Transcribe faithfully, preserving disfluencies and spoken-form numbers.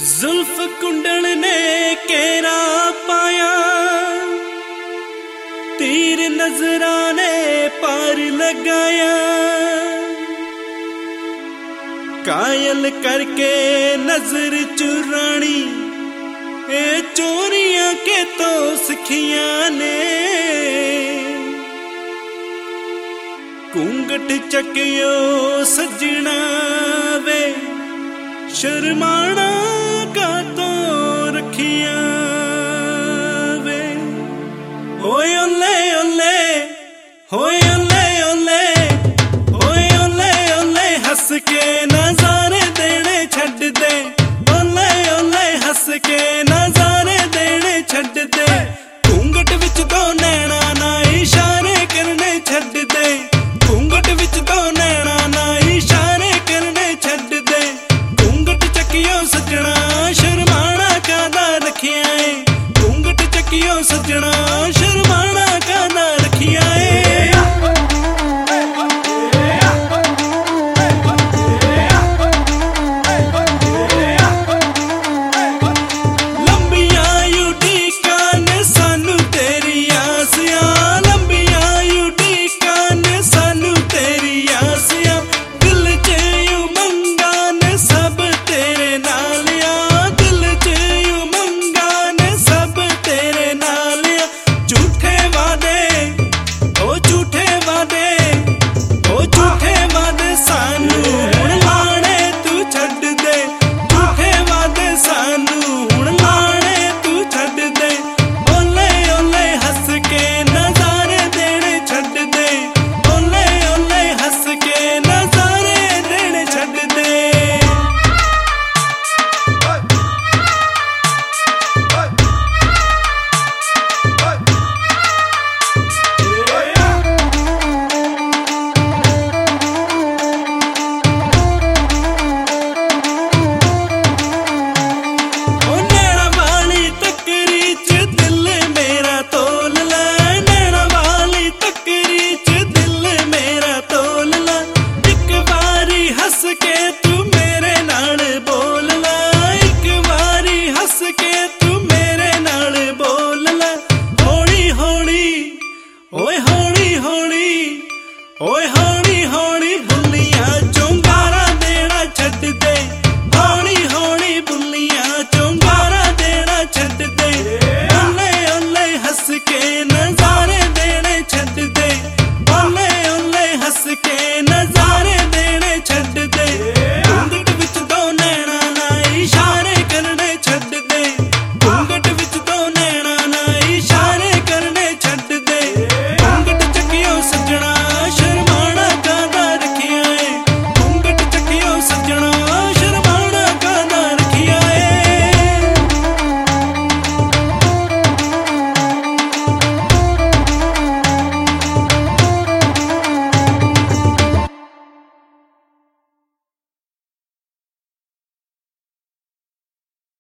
जुल्फ कुंडल ने केरा पाया, तीर नजरा ने पार लगाया। कायल करके नजर चुरानी ए चोरियां के तो सिखियां ने। घूंघट चकियो सजना वे शर्माना का तो रखिया वे। होए ओले ओले होए ओले ओले होए ओले ओले हंस के नजारे देने छड्ड दे। ओले ओले हंस के नजारे देने छड्ड दे। घूंघट विच तो नैना ना इशारे करने छड्ड दे। घूंघट विच तो नैना ना इशारे करने छड्ड दे। घूंघट चकियो सजना शर्माना कादा रखिया है। घूंघट चकियो सजना